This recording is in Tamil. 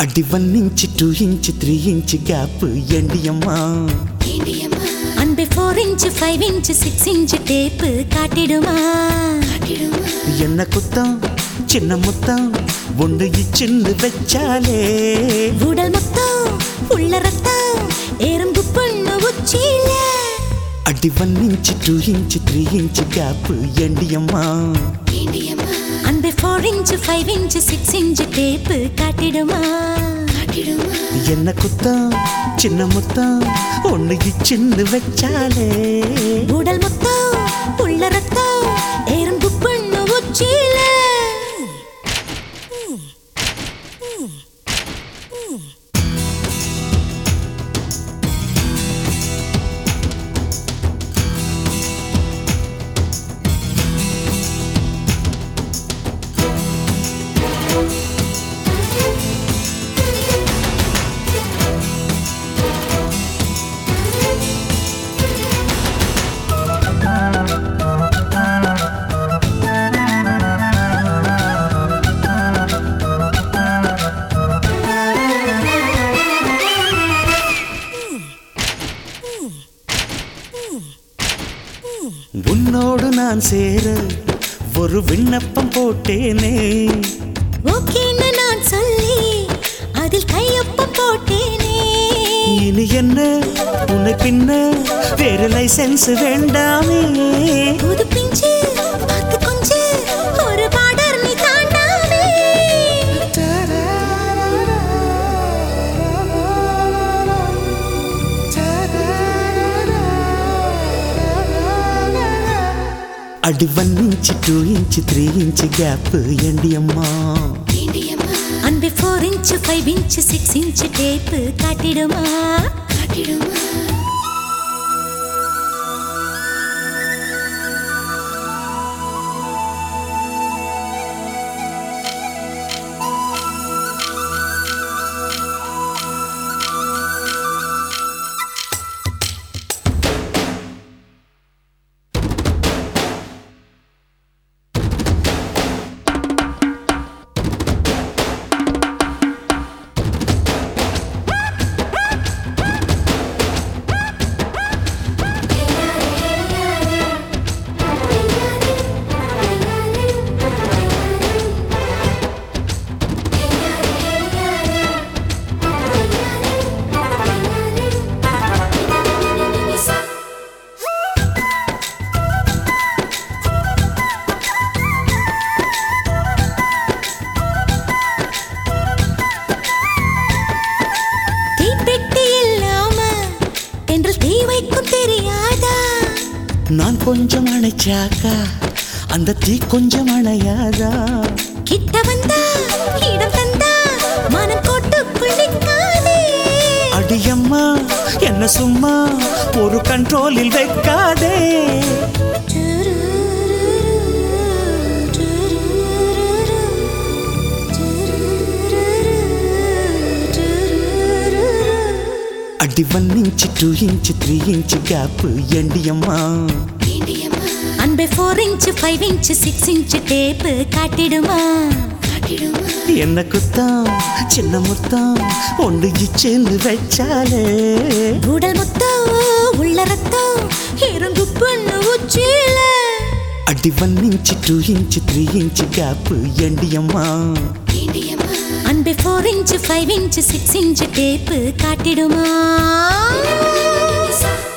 அடி 1 inch 2 inch 3 inch கேப் ஏண்டியம்மா அன்பே 4 inch 5 inch 6 inch டேப் காட்டிடுமா என்ன குத்தம் சின்ன முத்தம் ஒன்று இச்சின்னு வச்சாலே உடல் மொத்தம் உள்ள ரத்தம் எறும்பு பொண்ணு உச்சியில அடி 1 inch 2 inch 3 inch கேப் ஏண்டியம்மா அன்பே 4 inch 5 inch 6 inch டேப் காட்டிடுமா என்ன குத்தம் சின்ன முத்தம் ஒன்று இச்சின்னு வச்சாலே உடல் மொத்தம் உள்ள ரத்தம் எறும்பு பொண்ணு உச்சியில உன்னோடு நான் சேர ஒரு விண்ணப்பம் போட்டேனே ஓகேன்னு நான் சொல்லி அதில் கையொப்பம் போட்டேனே இனி என்ன உன்னை பின்ன வேற லைசென்ஸ் வேண்டாமே புது பிஞ்சு பார்த்து கொஞ்சு ஒரு பார்டர் நீ தாண்டாமே அடி 1 inch 2 inch 3 inch கேப் ஏண்டியம்மா அன்பே 4 inch 5 inch 6 inch டேப் காட்டிடுமா நான் கொஞ்சம் அணைச்சாக்கா அந்த தீ கொஞ்சம் அணையாதா கிட்ட வந்தா இடம் தந்தா மனம் கோட்டுக்குள் நிற்காதே அடியம்மா என்ன சும்மா ஒரு கண்ட்ரோலில் வைக்காதே அடி 1 inch 2 inch 3 inch கேப் ஏண்டியம்மா அன்பே 4 inch 5 inch 6 inch டேப் காட்டிடுமா என்ன குத்தம் சின்ன முத்தம் ஒன்று இச்சின்னு வச்சாலே உடல் மொத்தம் உள்ள ரத்தம் எறும்பு பொண்ணு உச்சியில அடி 1 inch 2 inch 3 inch கேப் ஏண்டியம்மா அன்பே 4 inch 5 inch 6 inch டேப் காட்டிடுமா